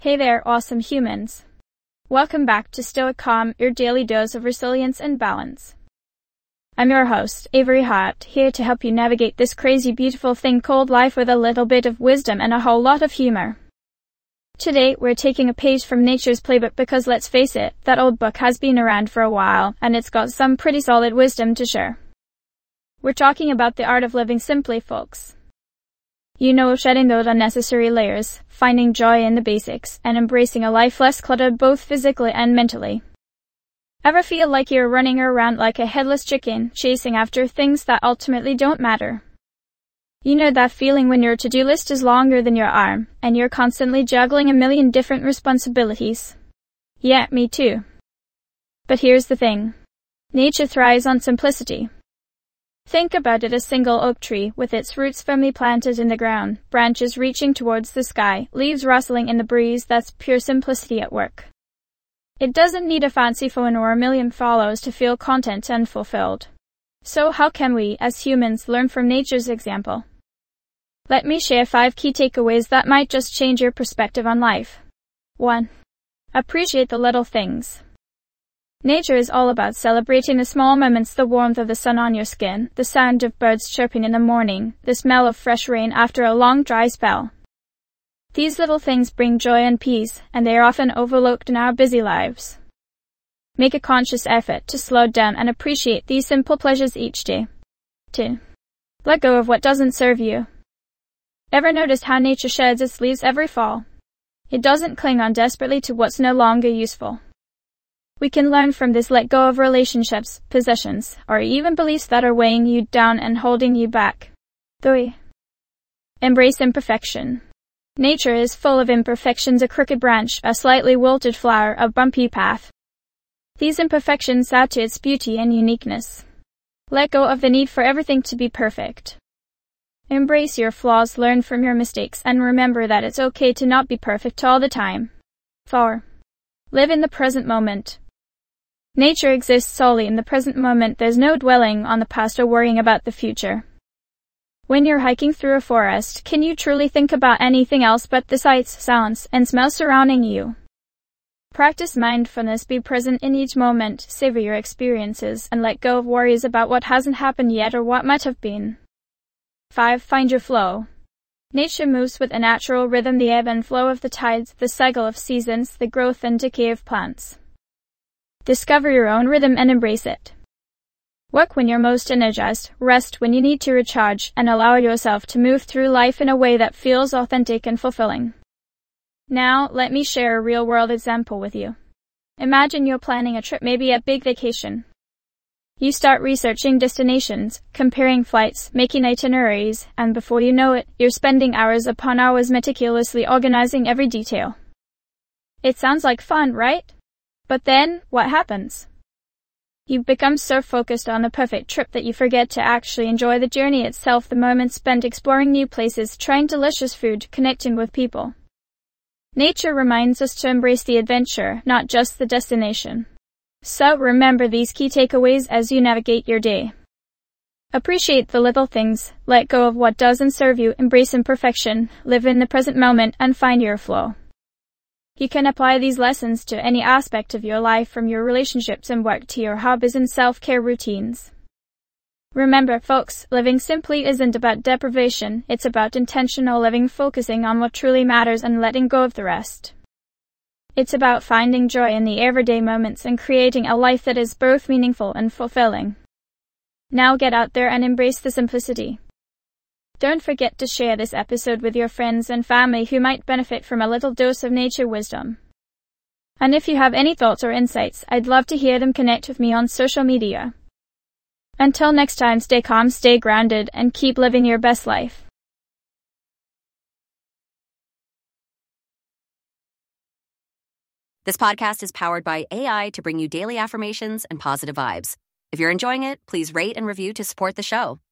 Hey there, awesome humans. Welcome back to Stoic Calm, your daily dose of resilience and balance. I'm your host, Avery Hart, here to help you navigate this crazy beautiful thing called life with a little bit of wisdom and a whole lot of humor. Today, we're taking a page from nature's playbook because let's face it, that old book has been around for a while, and it's got some pretty solid wisdom to share. We're talking about the art of living simply, folks. You know, shedding those unnecessary layers, finding joy in the basics, and embracing a life less cluttered both physically and mentally. Ever feel like you're running around like a headless chicken, chasing after things that ultimately don't matter? You know that feeling when your to-do list is longer than your arm, and you're constantly juggling a million different responsibilities? Yeah, me too. But here's the thing. Nature thrives on simplicity. Think about it: a single oak tree, with its roots firmly planted in the ground, branches reaching towards the sky, leaves rustling in the breeze. That's pure simplicity at work. It doesn't need a fancy phone or a million follows to feel content and fulfilled. So how can we, as humans, learn from nature's example? Let me share 5 key takeaways that might just change your perspective on life. 1. Appreciate the little things. Nature is all about celebrating the small moments: the warmth of the sun on your skin, the sound of birds chirping in the morning, the smell of fresh rain after a long dry spell. These little things bring joy and peace, and they are often overlooked in our busy lives. Make a conscious effort to slow down and appreciate these simple pleasures each day. 2. Let go of what doesn't serve you. Ever noticed how nature sheds its leaves every fall? It doesn't cling on desperately to what's no longer useful. We can learn from this: let go of relationships, possessions, or even beliefs that are weighing you down and holding you back. 3. Embrace imperfection. Nature is full of imperfections: a crooked branch, a slightly wilted flower, a bumpy path. These imperfections add to its beauty and uniqueness. Let go of the need for everything to be perfect. Embrace your flaws, learn from your mistakes, and remember that it's okay to not be perfect all the time. 4. Live in the present moment. Nature exists solely in the present moment. There's no dwelling on the past or worrying about the future. When you're hiking through a forest, can you truly think about anything else but the sights, sounds, and smells surrounding you? Practice mindfulness, be present in each moment, savor your experiences, and let go of worries about what hasn't happened yet or what might have been. 5. Find your flow. Nature moves with a natural rhythm: the ebb and flow of the tides, the cycle of seasons, the growth and decay of plants. Discover your own rhythm and embrace it. Work when you're most energized, rest when you need to recharge, and allow yourself to move through life in a way that feels authentic and fulfilling. Now, let me share a real-world example with you. Imagine you're planning a trip, maybe a big vacation. You start researching destinations, comparing flights, making itineraries, and before you know it, you're spending hours upon hours meticulously organizing every detail. It sounds like fun, right? But then, what happens? You become so focused on the perfect trip that you forget to actually enjoy the journey itself, the moments spent exploring new places, trying delicious food, connecting with people. Nature reminds us to embrace the adventure, not just the destination. So remember these key takeaways as you navigate your day. Appreciate the little things, let go of what doesn't serve you, embrace imperfection, live in the present moment, and find your flow. You can apply these lessons to any aspect of your life, from your relationships and work to your hobbies and self-care routines. Remember, folks, living simply isn't about deprivation, it's about intentional living, focusing on what truly matters and letting go of the rest. It's about finding joy in the everyday moments and creating a life that is both meaningful and fulfilling. Now get out there and embrace the simplicity. Don't forget to share this episode with your friends and family who might benefit from a little dose of nature wisdom. And if you have any thoughts or insights, I'd love to hear them. Connect with me on social media. Until next time, stay calm, stay grounded, and keep living your best life. This podcast is powered by AI to bring you daily affirmations and positive vibes. If you're enjoying it, please rate and review to support the show.